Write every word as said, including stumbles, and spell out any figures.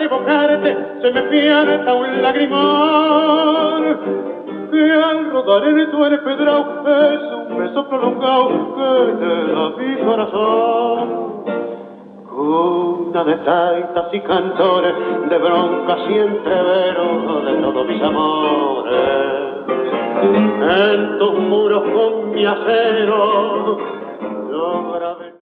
evocarte se me pierda un lagrimón, que al rodar en tu empedrado es un beso prolongado que te da mi corazón. Cuna de taitas y cantores, de broncas y entreveros de todos mis amores, en tus muros con mi acero yo grabé.